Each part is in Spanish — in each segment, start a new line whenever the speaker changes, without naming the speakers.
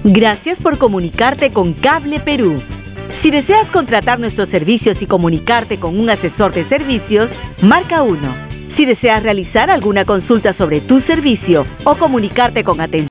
Gracias por comunicarte con Cable Perú. Si deseas contratar nuestros servicios y comunicarte con un asesor de servicios, marca 1. Si deseas realizar alguna consulta sobre tu servicio o comunicarte con atención.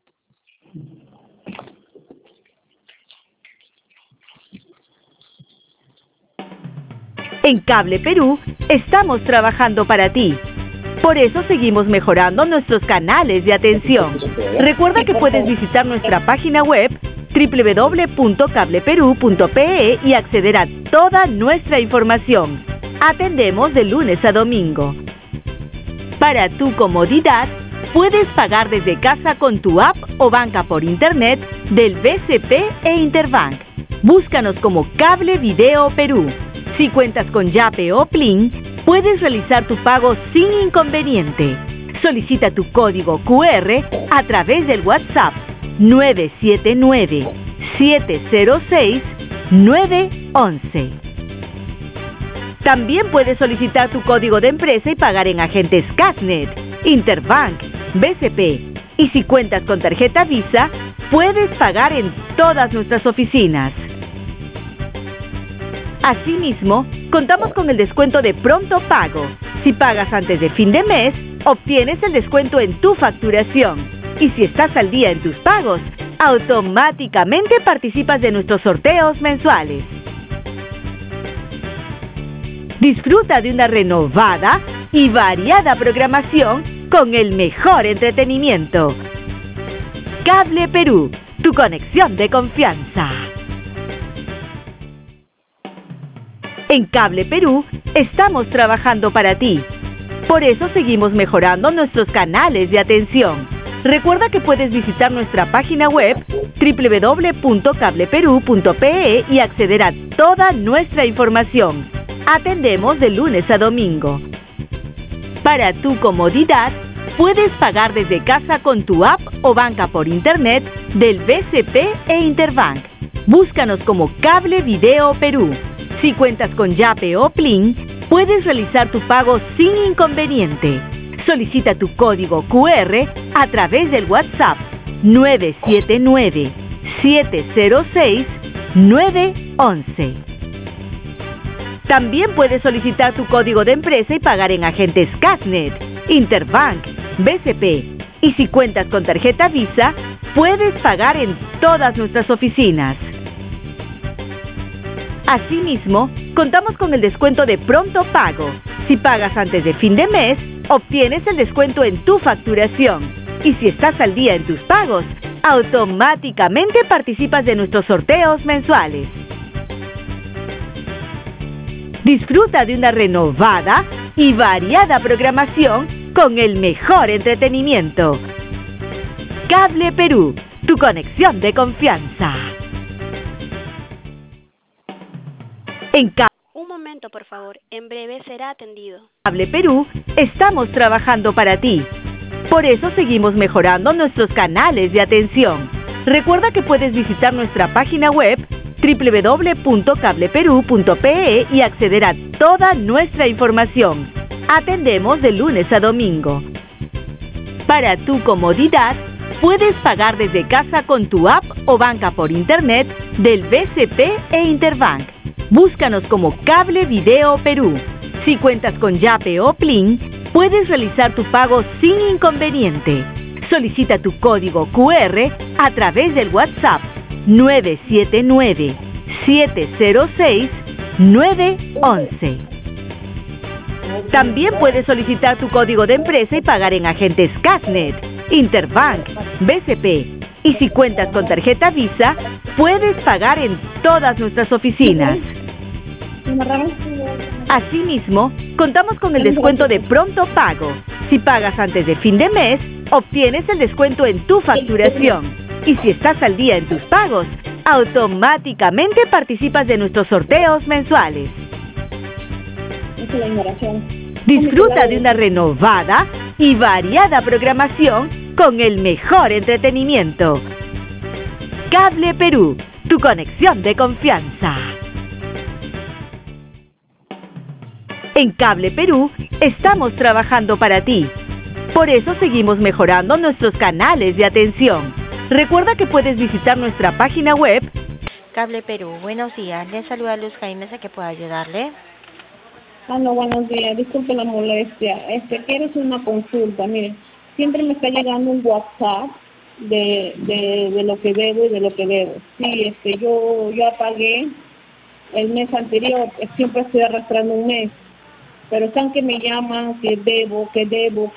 En Cable Perú estamos trabajando para ti. Por eso seguimos mejorando nuestros canales de atención. Recuerda que puedes visitar nuestra página web www.cableperú.pe y acceder a toda nuestra información. Atendemos de lunes a domingo. Para tu comodidad, puedes pagar desde casa con tu app o banca por internet del BCP e Interbank. Búscanos como Cable Video Perú. Si cuentas con Yape o Plin, puedes realizar tu pago sin inconveniente. Solicita tu código QR a través del WhatsApp 979-706-911. También puedes solicitar tu código de empresa y pagar en agentes Casnet, Interbank, BCP. Y si cuentas con tarjeta Visa, puedes pagar en todas nuestras oficinas. Asimismo, contamos con el descuento de pronto pago. Si pagas antes de fin de mes, obtienes el descuento en tu facturación. Y si estás al día en tus pagos, automáticamente participas de nuestros sorteos mensuales. Disfruta de una renovada y variada programación con el mejor entretenimiento. Cable Perú, tu conexión de confianza. En Cable Perú estamos trabajando para ti. Por eso seguimos mejorando nuestros canales de atención. Recuerda que puedes visitar nuestra página web www.cableperú.pe y acceder a toda nuestra información. Atendemos de lunes a domingo. Para tu comodidad, puedes pagar desde casa con tu app o banca por internet del BCP e Interbank. Búscanos como Cable Video Perú. Si cuentas con Yape o Plin, puedes realizar tu pago sin inconveniente. Solicita tu código QR a través del WhatsApp 979-706-911. También puedes solicitar tu código de empresa y pagar en agentes Casnet, Interbank, BCP. Y si cuentas con tarjeta Visa, puedes pagar en todas nuestras oficinas. Asimismo, contamos con el descuento de pronto pago. Si pagas antes de fin de mes, obtienes el descuento en tu facturación. Y si estás al día en tus pagos, automáticamente participas de nuestros sorteos mensuales. Disfruta de una renovada y variada programación con el mejor entretenimiento. Cable Perú, tu conexión de confianza.
Un momento, por favor. En breve será atendido.
Cable Perú estamos trabajando para ti. Por eso seguimos mejorando nuestros canales de atención. Recuerda que puedes visitar nuestra página web www.cableperú.pe y acceder a toda nuestra información. Atendemos de lunes a domingo. Para tu comodidad, puedes pagar desde casa con tu app o banca por internet del BCP e Interbank. Búscanos como Cable Video Perú. Si cuentas con Yape o Plin, puedes realizar tu pago sin inconveniente. Solicita tu código QR a través del WhatsApp 979-706-911. También puedes solicitar tu código de empresa y pagar en agentes Casnet, Interbank, BCP. Y si cuentas con tarjeta Visa, puedes pagar en todas nuestras oficinas. Asimismo, contamos con el descuento de pronto pago. Si pagas antes de fin de mes, obtienes el descuento en tu facturación. Y si estás al día en tus pagos, automáticamente participas de nuestros sorteos mensuales. Disfruta de una renovada y variada programación con el mejor entretenimiento. Cable Perú, tu conexión de confianza. En Cable Perú estamos trabajando para ti. Por eso seguimos mejorando nuestros canales de atención. Recuerda que puedes visitar nuestra página web
Cable Perú, buenos días. Le saluda Luz Jaime, ¿a qué puedo ayudarle?
No, buenos días. Disculpe la molestia. Quiero hacer una consulta. Mire, siempre me está llegando un WhatsApp de lo que debo y de lo que debo. Sí, yo apagué el mes anterior. Siempre estoy arrastrando un mes. Pero están que me llaman que debo, que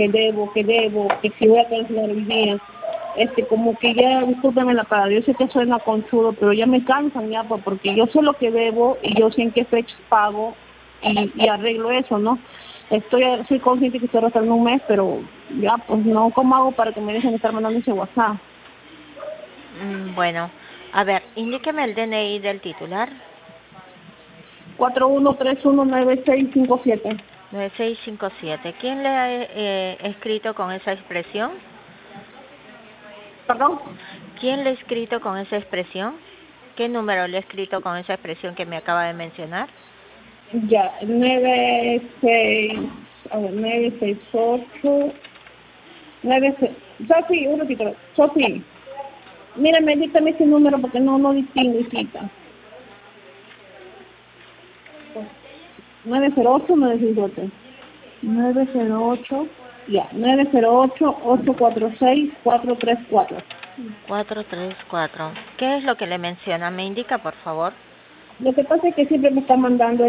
si voy a cancelar el día. Como que ya, discúlpeme la palabra, yo sé que suena conchudo, pero ya me cansan ya, pues, porque yo sé lo que debo y yo sé en qué fecha pago y arreglo eso, ¿no? Soy consciente que estoy arrastrando un mes, pero ya, pues no, ¿cómo hago para que me dejen estar mandando ese WhatsApp?
Bueno, a ver, indíqueme el DNI del titular.
41319657.
9657. ¿Quién le ha escrito con esa expresión?
¿Perdón?
¿Quién le ha escrito con esa expresión? ¿Qué número le ha escrito con esa expresión que me acaba de mencionar?
Ya, 968, 96, Sofi, un ratito, Sofi, mírame, dígame ese número porque no distingo, hijita. 908, 968. 908, ya, 908-846-434.
434. ¿Qué es lo que le menciona? ¿Me indica, por favor?
Lo que pasa es que siempre me está mandando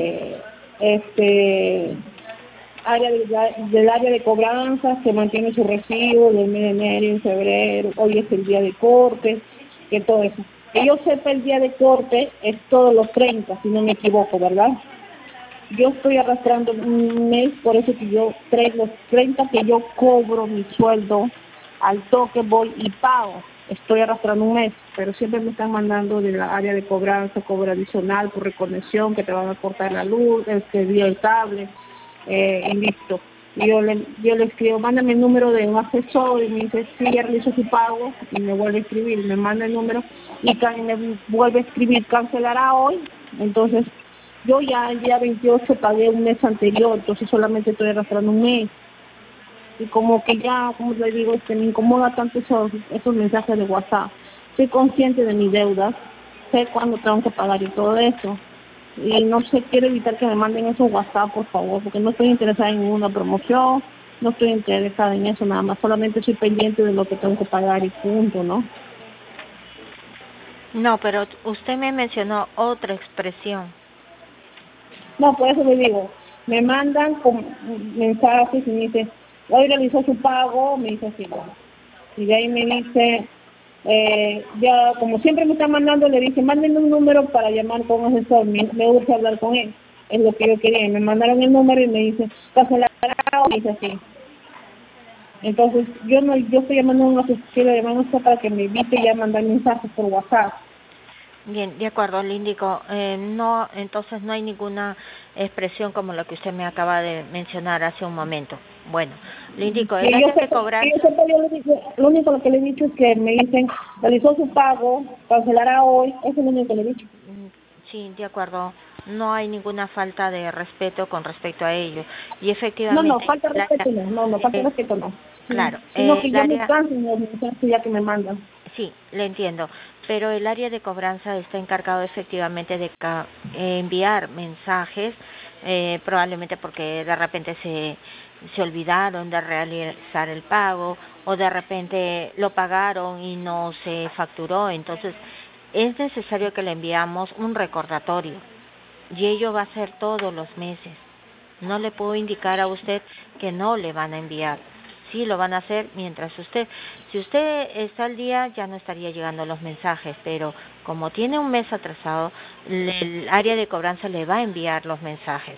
del área de cobranzas que mantiene su recibo del mes de enero en febrero, hoy es el día de corte, que todo eso. Que yo sepa, el día de corte es todos los 30, si no me equivoco, ¿verdad? Yo estoy arrastrando un mes, por eso que los 30 que yo cobro mi sueldo, al toque voy y pago. Estoy arrastrando un mes, pero siempre me están mandando de la área de cobranza, cobro adicional por reconexión, que te van a cortar la luz, vía el cable, y listo. Y yo le escribo, mándame el número de un asesor, y me dice, sí, ya realizó su pago, y me vuelve a escribir, me manda el número, y me vuelve a escribir, cancelará hoy. Entonces, yo ya el día 28 pagué un mes anterior, entonces solamente estoy arrastrando un mes. Y como que ya, como le digo, me incomoda tanto esos mensajes de WhatsApp. Soy consciente de mis deudas, sé cuándo tengo que pagar y todo eso. Y no sé, quiero evitar que me manden esos WhatsApp, por favor, porque no estoy interesada en ninguna promoción, no estoy interesada en eso nada más, solamente soy pendiente de lo que tengo que pagar y punto, ¿no?
No, pero usted me mencionó otra expresión.
No, por eso le digo, me mandan con mensajes y me dicen, hoy realizó su pago, me dice así, bueno. Y de ahí me dice, ya como siempre me están mandando, le dice, mándenme un número para llamar con un asesor, me urge hablar con él, es lo que yo quería. Y me mandaron el número y me dice, cancelará, o me dice así. Entonces, yo estoy llamando a un asesor, quiero llamar a un asesor para que me evite ya mandar mensajes por WhatsApp.
Bien, de acuerdo, le indico, no, entonces no hay ninguna expresión como la que usted me acaba de mencionar hace un momento. Bueno, le indico, el área de cobranza...
Lo único que le he dicho es que me dicen, realizó su pago, cancelará hoy, eso es lo único que le he dicho.
Sí, de acuerdo, no hay ninguna falta de respeto con respecto a ello. Y efectivamente...
No, falta de respeto no, falta de respeto no.
Claro.
Sino que yo me canso en los mensajes ya que me mandan.
Sí, le entiendo, pero el área de cobranza está encargado efectivamente de enviar mensajes, probablemente porque de repente se olvidaron de realizar el pago o de repente lo pagaron y no se facturó, entonces es necesario que le enviamos un recordatorio y ello va a ser todos los meses. No le puedo indicar a usted que no le van a enviar. Sí, lo van a hacer mientras si usted está al día ya no estaría llegando los mensajes, pero como tiene un mes atrasado, el área de cobranza le va a enviar los mensajes.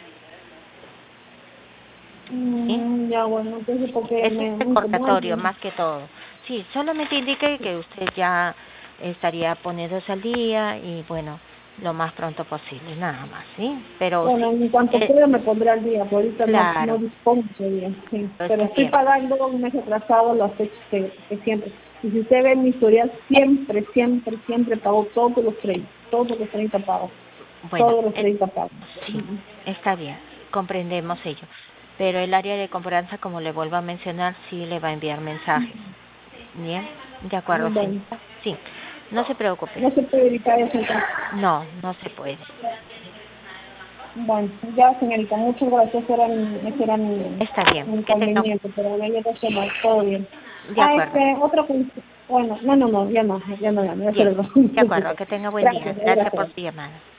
¿Sí? Ya, bueno, entonces porque
es un recordatorio más que todo. Sí, solamente indique que usted ya estaría poniéndose al día y bueno, lo más pronto posible, nada más, ¿sí? Pero
bueno, en cuanto pueda me pondré al día, por ahorita
claro,
no dispongo ese día, sí. Pero estoy
bien.
pagando un mes atrasado las fechas que siempre. Y si usted ve mi historial, siempre pago todos los 30 pagos.
Bueno,
todos los 30 pagos.
Sí, está bien, comprendemos ello. Pero el área de cobranza, como le vuelvo a mencionar, sí le va a enviar mensajes. Bien. De acuerdo,
Bueno,
señorita. Sí, no se preocupe.
no se puede evitar eso entonces.
No, no se puede.
Bueno, ya señorita, muchas gracias, ese era
Está bien.
mi
Que tenga...
inconveniente, pero bueno, ya no sé más, todo bien.
De acuerdo.
Otra cosa, bueno, no, ya no,
Bien,
se lo
de acuerdo. Que tenga buen día.
Gracias,
Gracias por
gracias.
su llamada.